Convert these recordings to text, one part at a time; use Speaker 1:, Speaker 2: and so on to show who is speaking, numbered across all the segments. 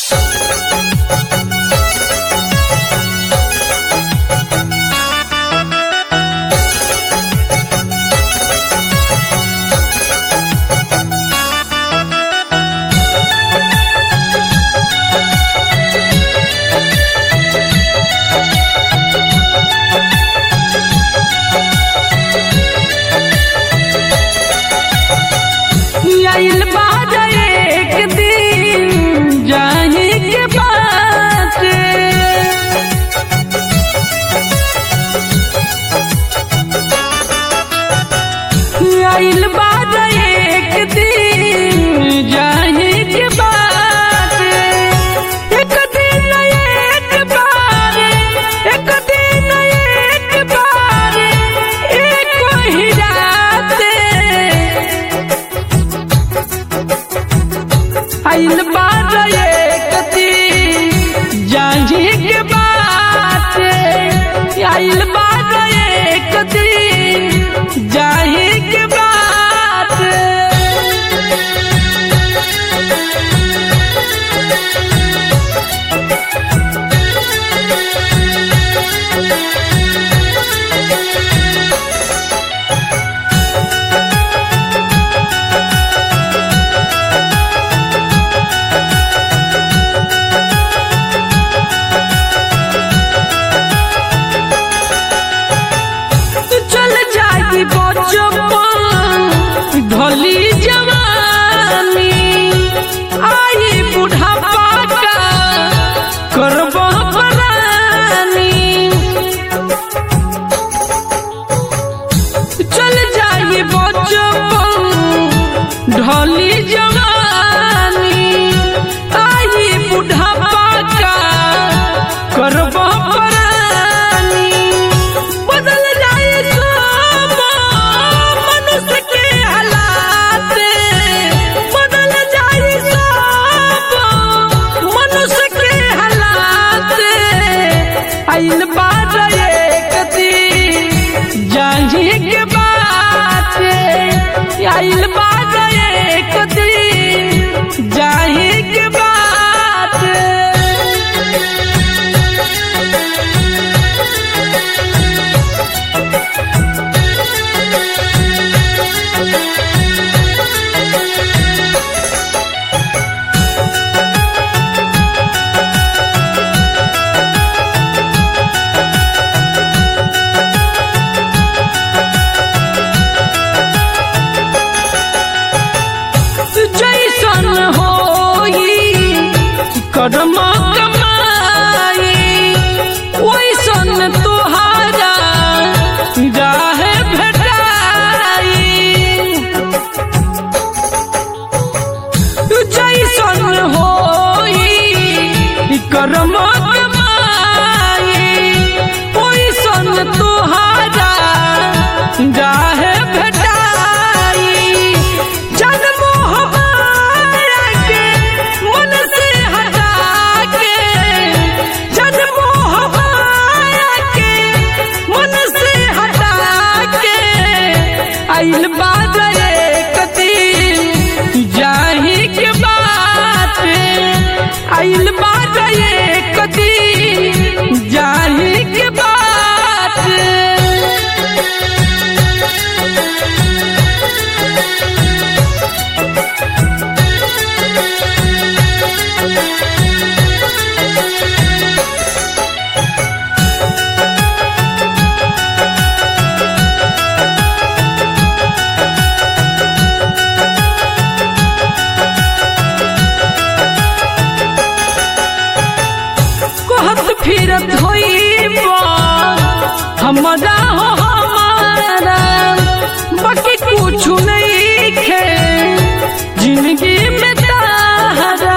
Speaker 1: आइल बाद एक दिन जाही के बात आइल बाद एक दिन जाही के बात एक दिन एक बार एक दिन एक बार एक ही रात आइल बाद एक दिन जाही के बात आइल बाद एक दिन जाही के बात ढोली जवानी आई बुढ़ापा का करबो परानी चल जाई बचपन ढोली जवानी आई बुढ़ापा का करबो परानी बदल जाई सब मनुष्य के हालात बदल जाई सब मनुष्य के हालात आइल बाद एक दिन जाही के बात आइल बाद एक दिन जाही के बात जैसन होई कर्म कमाई वैसन तुहारा जाहे भेटाई जैसन होई कर्म कमाई वैसन तुहारा जाहे भेटाई जन्म हमारा के मन से हटा के जन्म हमारा के मन से हटा के आइल बाद एक दिन जाही के बात आइल बाद एक दिन जाही के बात फिरत होइबा हमरा हो हमारा बाकी कुछ नहीं खे जिंदगी में तारा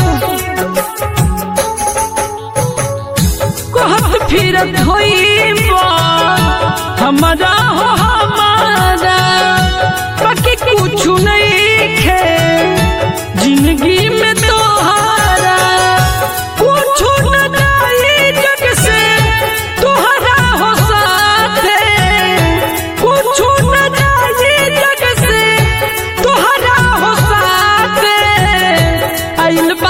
Speaker 1: कहत फिरत होइबा हमरा हो हमारा बाकी कुछ नहीं खे जिंदगी में तोहारा कुछ न जाई जग से तोहरा हो साथे कुछ न जाई जग से तोहरा हो साथे आइल